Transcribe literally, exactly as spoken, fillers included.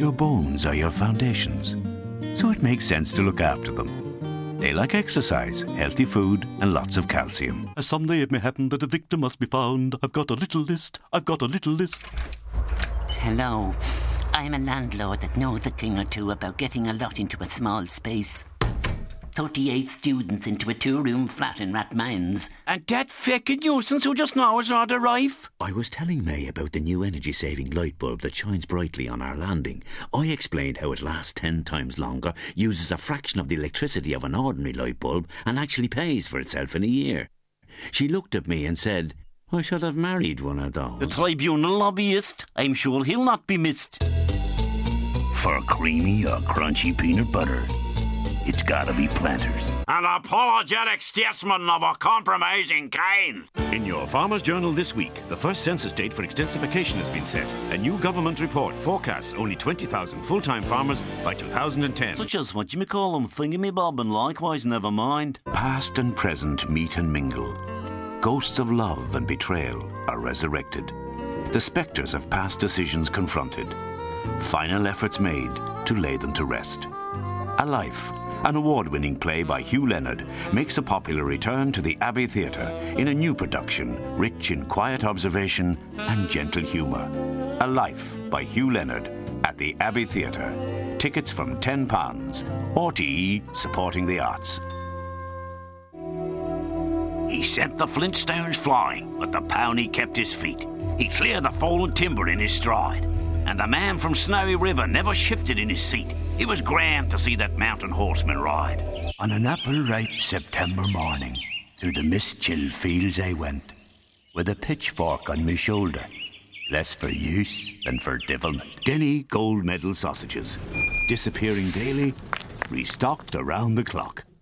Your bones are your foundations, so it makes sense to look after them. They like exercise, healthy food, and lots of calcium. Someday it may happen that a victim must be found. I've got a little list. I've got a little list. Hello. I'm a landlord that knows a thing or two about getting a lot into a small space. thirty-eight students into a two-room flat in Rathmines. And that fucking nuisance who just now is rather rife. I was telling May about the new energy-saving light bulb that shines brightly on our landing. I explained how it lasts ten times longer, uses a fraction of the electricity of an ordinary light bulb, and actually pays for itself in a year. She looked at me and said, I should have married one of those. The tribunal lobbyist. I'm sure he'll not be missed. For creamy or crunchy peanut butter, it's gotta be Planters. An apologetic statesman of a compromising kind. In your Farmer's Journal this week, the first census date for extensification has been set. A new government report forecasts only twenty thousand full-time farmers by two thousand ten. Such as what you call them, thingamy-bob, and likewise never mind. Past and present meet and mingle. Ghosts of love and betrayal are resurrected. The spectres of past decisions confronted. Final efforts made to lay them to rest. A Life, an award-winning play by Hugh Leonard, makes a popular return to the Abbey Theatre in a new production rich in quiet observation and gentle humour. A Life by Hugh Leonard at the Abbey Theatre. Tickets from ten pounds. R T E supporting the arts. He sent the flintstones flying, but the pony kept his feet. He cleared the fallen timber in his stride, and the man from Snowy River never shifted in his seat. It was grand to see that mountain horseman ride. On an apple-ripe September morning, through the mist-chilled fields I went, with a pitchfork on my shoulder, less for use than for devilment. Denny gold medal sausages, disappearing daily, restocked around the clock.